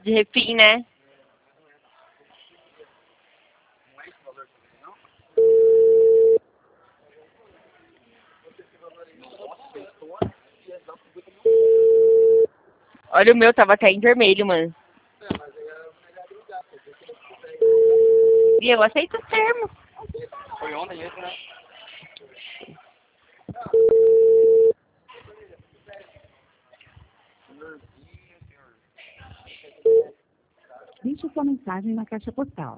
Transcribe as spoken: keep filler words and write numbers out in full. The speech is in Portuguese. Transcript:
de refim, né? Olha, o meu tava até em vermelho, mano. E eu aceito o termo. Foi ontem isso, né? Deixe sua mensagem na caixa postal.